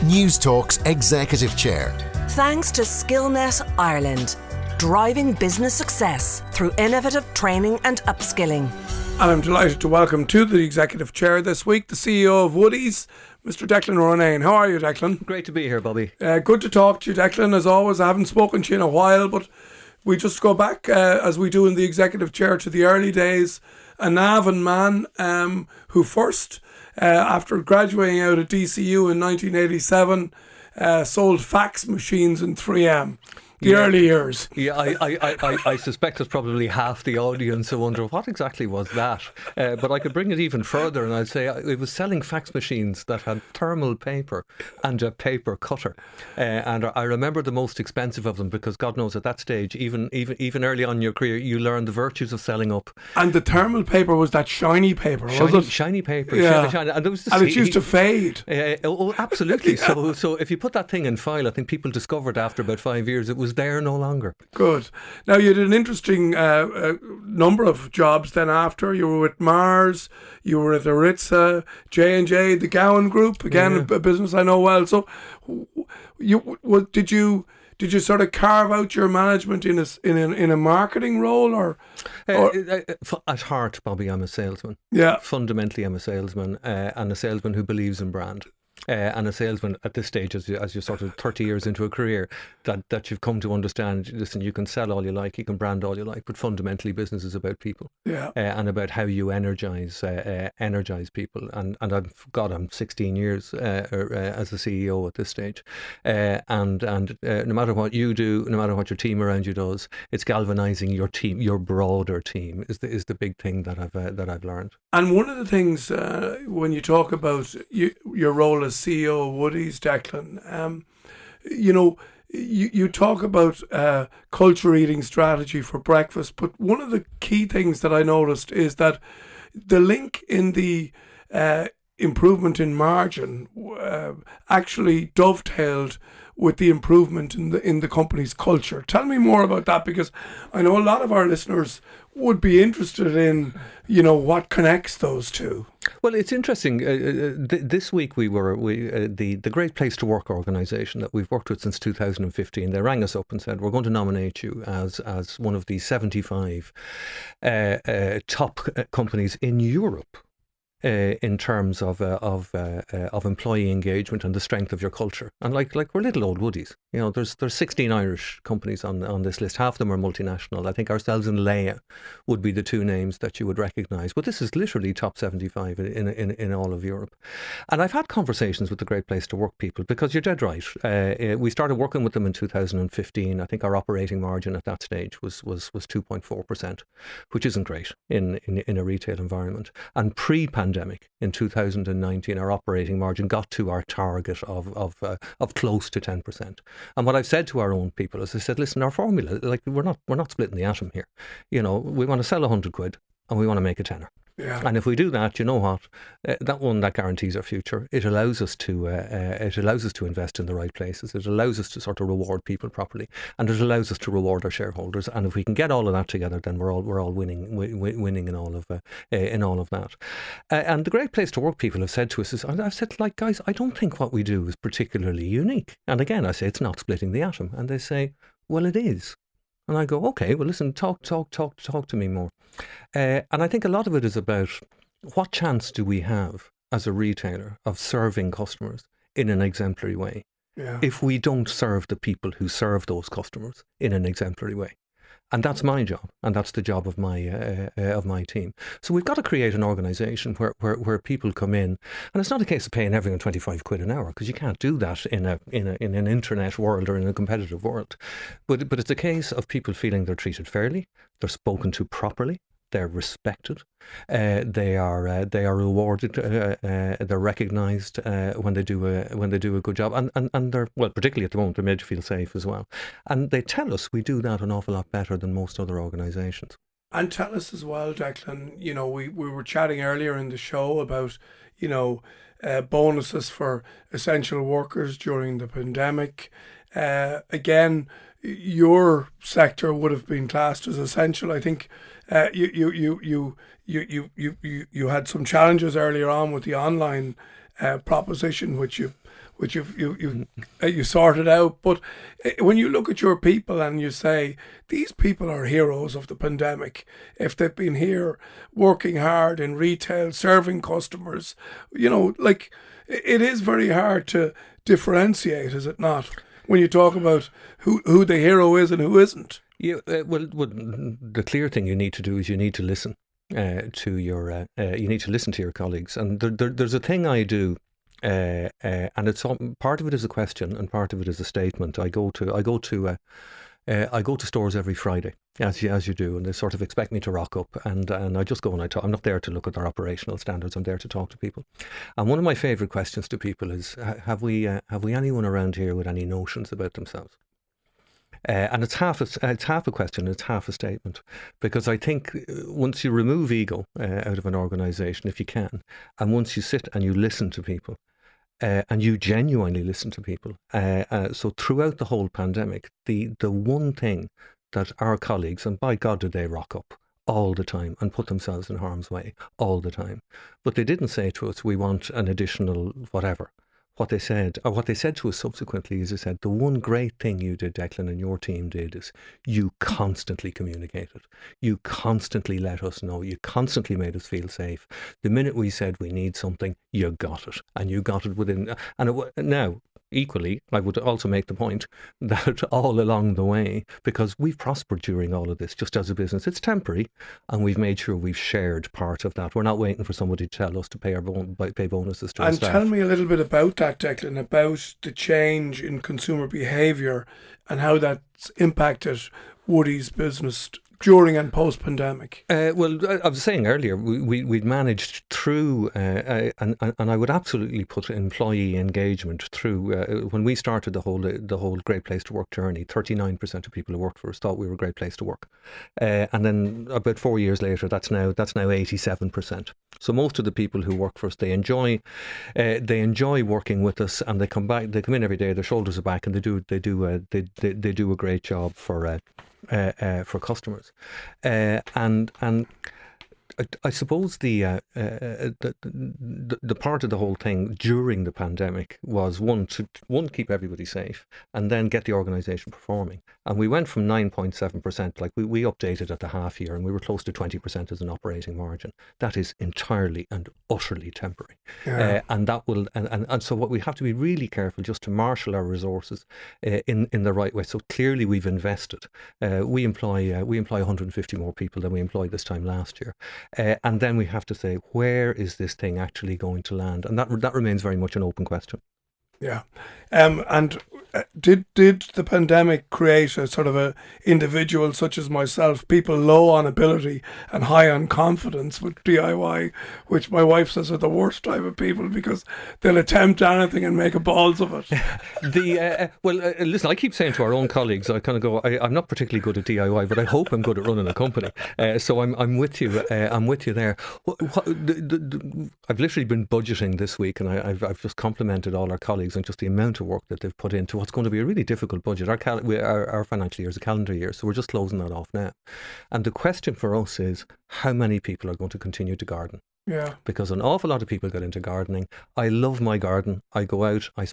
News Talk's Executive Chair. Thanks to Skillnet Ireland, driving business success through innovative training and upskilling. And I'm delighted to welcome to the Executive Chair this week the CEO of Woodie's, Mr. Declan Ronayne. How are you, Declan? Great to be here, Bobby. Good to talk to you, Declan. As always, I haven't spoken to you in a while, but we just go back, as we do in the Executive Chair, to the early days. A Navan man who first, after graduating out at DCU in 1987, sold fax machines in 3M. Early years. Yeah, I suspect there's probably half the audience who wonder what exactly was that. But I could bring it even further, and I'd say it was selling fax machines that had thermal paper and a paper cutter. And I remember the most expensive of them because God knows at that stage, even early on in your career, you learn the virtues of selling up. And the thermal paper was that shiny paper, was it? Shiny paper, yeah. shiny. And it used to fade. Absolutely. Yeah. So if you put that thing in file, I think people discovered after about 5 years it was there no longer. Good. Now, you did an interesting number of jobs then after. You were with Mars, you were at Aritza, J&J, the Gowan Group, again, a business I know well. So did you sort of carve out your management in a marketing role or at heart, Bobby, I'm a salesman. Yeah. Fundamentally, I'm a salesman and a salesman who believes in brand. And a salesman at this stage, as you're sort of 30 years into a career, that you've come to understand, listen, you can sell all you like, you can brand all you like, but fundamentally business is about people. Yeah. And about how you energize people. And I'm 16 years as a CEO at this stage. And no matter what you do, no matter what your team around you does, it's galvanizing your team, your broader team is the big thing that I've learned. And one of the things when you talk about your role as CEO of Woodie's, Declan, you talk about culture eating strategy for breakfast, but one of the key things that I noticed is that the link in the improvement in margin actually dovetailed with the improvement in the company's culture. Tell me more about that, because I know a lot of our listeners would be interested in, what connects those two. Well, it's interesting. This week the Great Place to Work organisation that we've worked with since 2015, they rang us up and said, we're going to nominate you as one of the 75 top companies in Europe in terms of employee engagement and the strength of your culture. And like we're little old Woodies. There's 16 Irish companies on this list. Half of them are multinational. I think ourselves and Leia would be the two names that you would recognise. But this is literally top 75 in all of Europe. And I've had conversations with the Great Place to Work people, because you're dead right. We started working with them in 2015. I think our operating margin at that stage was 2.4%, which isn't great in a retail environment. And pre-pandemic, in 2019, our operating margin got to our target of close to 10%. And what I've said to our own people is, I said, listen, our formula, we're not splitting the atom here. We want to sell 100 quid and we want to make a tenner. Yeah. And if we do that, you know what? That guarantees our future. It allows us to invest in the right places. It allows us to sort of reward people properly, and it allows us to reward our shareholders. And if we can get all of that together, then we're all winning in all of that. And the Great Place to Work people have said to us I've said, guys, I don't think what we do is particularly unique. And again, I say it's not splitting the atom, and they say, well, it is. And I go, okay, well, listen, talk to me more. And I think a lot of it is about what chance do we have as a retailer of serving customers in an exemplary way if we don't serve the people who serve those customers in an exemplary way. And that's my job, and that's the job of my team. So we've got to create an organisation where people come in, and it's not a case of paying everyone 25 quid an hour, because you can't do that in an internet world or in a competitive world. But it's a case of people feeling they're treated fairly, they're spoken to properly, they're respected, they are rewarded, they're recognised when they do a good job, and they're, well, particularly at the moment, they're made to feel safe as well. And they tell us we do that an awful lot better than most other organisations. And tell us as well, Declan, we were chatting earlier in the show about, bonuses for essential workers during the pandemic. Again, your sector would have been classed as essential. I think you had some challenges earlier on with the online proposition, which you sorted out. But when you look at your people and you say, these people are heroes of the pandemic, if they've been here working hard in retail, serving customers, like, it is very hard to differentiate, is it not, when you talk about who the hero is and who isn't? Yeah, well, the clear thing you need to do is you need to listen to your colleagues, and there's a thing I do, and it's part of it is a question and part of it is a statement. I go to stores every Friday, as you do, and they sort of expect me to rock up, and I just go and I talk. I'm not there to look at their operational standards. I'm there to talk to people. And one of my favourite questions to people is, have we anyone around here with any notions about themselves? And it's half a question, it's half a statement, because I think once you remove ego out of an organisation, if you can, and once you sit and you listen to people, and you genuinely listen to people, so throughout the whole pandemic, the one thing that our colleagues, and by God did they rock up all the time and put themselves in harm's way all the time, but they didn't say to us, we want an additional whatever. What they said to us subsequently is, they said, the one great thing you did, Declan, and your team did, is you constantly communicated. You constantly let us know. You constantly made us feel safe. The minute we said we need something, you got it. And you got it within... Now, equally, I would also make the point that all along the way, because we've prospered during all of this, just as a business, it's temporary, and we've made sure we've shared part of that. We're not waiting for somebody to tell us to pay pay bonuses to our staff. And tell me a little bit about that, Declan, about the change in consumer behaviour and how that's impacted Woody's business during and post-pandemic. Well, I was saying earlier, we'd managed through, and I would absolutely put employee engagement through. When we started the whole Great Place to Work journey, 39% of people who worked for us thought we were a great place to work, and then about 4 years later, that's now 87%. So most of the people who work for us, they enjoy working with us, and they come in every day, their shoulders are back, and they do a great job for customers, and I suppose the part of the whole thing during the pandemic was one, keep everybody safe, and then get the organisation performing. And we went from 9.7%, like we updated at the half year, and we were close to 20% as an operating margin. That is entirely and utterly temporary, and that will and so what we have to be really careful just to marshal our resources in the right way. So clearly we've invested. We employ 150 more people than we employed this time last year. And then we have to say, where is this thing actually going to land? And that remains very much an open question. Yeah. And did the pandemic create a sort of a individual such as myself, people low on ability and high on confidence with DIY, which my wife says are the worst type of people because they'll attempt anything and make a balls of it? Listen, I keep saying to our own colleagues, I kind of go, I'm not particularly good at DIY, but I hope I'm good at running a company. So I'm with you. I'm with you there. I've literally been budgeting this week, and I've just complimented all our colleagues on just the amount of work that they've put into what's going to be a really difficult budget. Our financial year is a calendar year, so we're just closing that off now. And the question for us is, how many people are going to continue to garden? Yeah. Because an awful lot of people get into gardening. I love my garden. I go out, I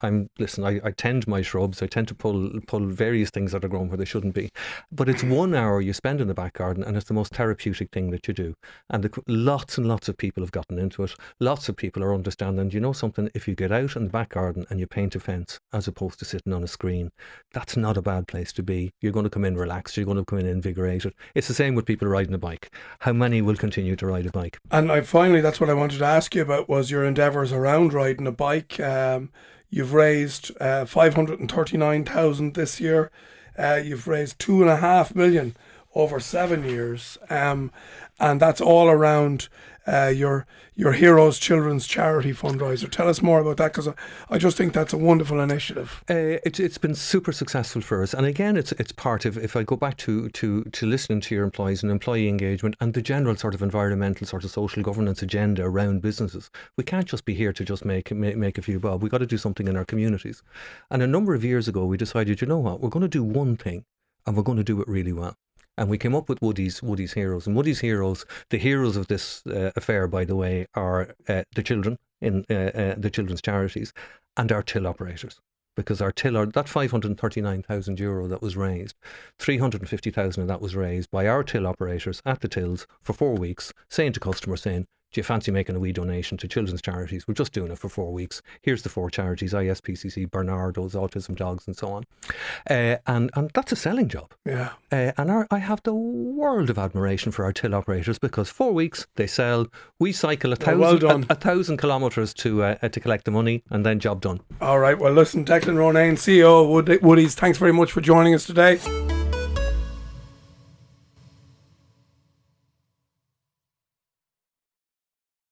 tend my shrubs. I tend to pull various things that are grown where they shouldn't be. But it's 1 hour you spend in the back garden, and it's the most therapeutic thing that you do. And lots and lots of people have gotten into it. Lots of people are understanding, you know something, if you get out in the back garden and you paint a fence as opposed to sitting on a screen, that's not a bad place to be. You're going to come in relaxed. You're going to come in invigorated. It's the same with people riding a bike. How many will continue to ride a bike? And finally, that's what I wanted to ask you about, was your endeavours around riding a bike. You've raised 539,000 this year. You've raised 2.5 million over 7 years, and that's all around your Heroes Children's Charity fundraiser. Tell us more about that, because I just think that's a wonderful initiative. It's been super successful for us, and again, it's part of, if I go back to listening to your employees and employee engagement and the general sort of environmental sort of social governance agenda around businesses. We can't just be here to just make a few bob. We've got to do something in our communities. And a number of years ago, we decided, you know what, we're going to do one thing, and we're going to do it really well. And we came up with Woody's Heroes. And Woody's Heroes, the heroes of this affair, by the way, are the children in the children's charities, and our till operators. Because our till, that €539,000 that was raised, 350,000 of that was raised by our till operators at the tills for 4 weeks, saying to customers, saying, do you fancy making a wee donation to children's charities? We're just doing it for 4 weeks. Here's the 4 charities, ISPCC, Bernardo's, Autism Dogs and so on. And that's a selling job. Yeah. And I have the world of admiration for our till operators, because 4 weeks they sell. We cycle 1,000 kilometres to collect the money, and then job done. All right. Well, listen, Declan Ronayne, CEO of Woody's, thanks very much for joining us today.